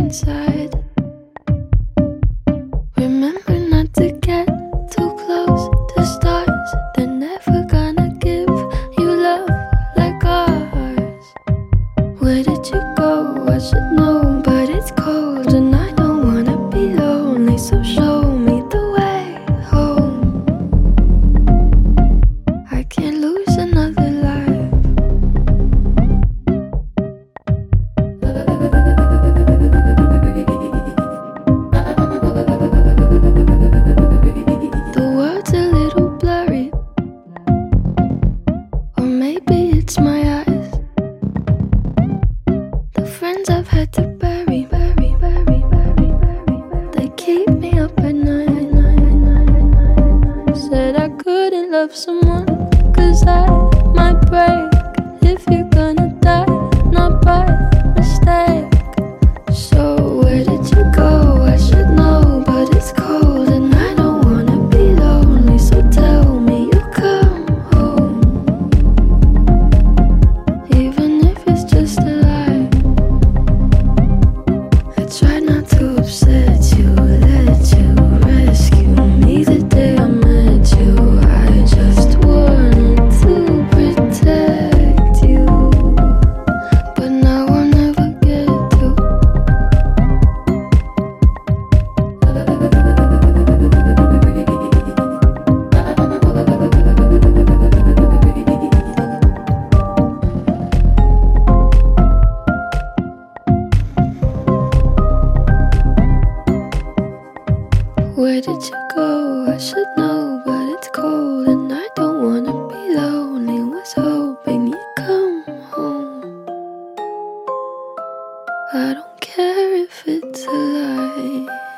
inside. Remember not to get too close to stars. They're never gonna give you love like ours. Where did you go? I should know, but it's cold and I don't wanna be lonely. So show me the way home. I can't lose another life. The world's a little blurry, or maybe it's my eyes. The friends I've had to bury, they keep me up at night. Said I couldn't love someone, 'cause I might break. If you're gonna die, not by mistake. So where did you go? I should know, but it's cold and I don't wanna be lonely. So tell me you'll come home, even if it's just a lie. I tried not to upset you, let you rescue me the day I met you. I just wanted to protect you, but now I'll never get to. Where did you go? I should know, but it's cold and I don't wanna be lonely. Was hoping you'd come home. I don't care if it's a lie.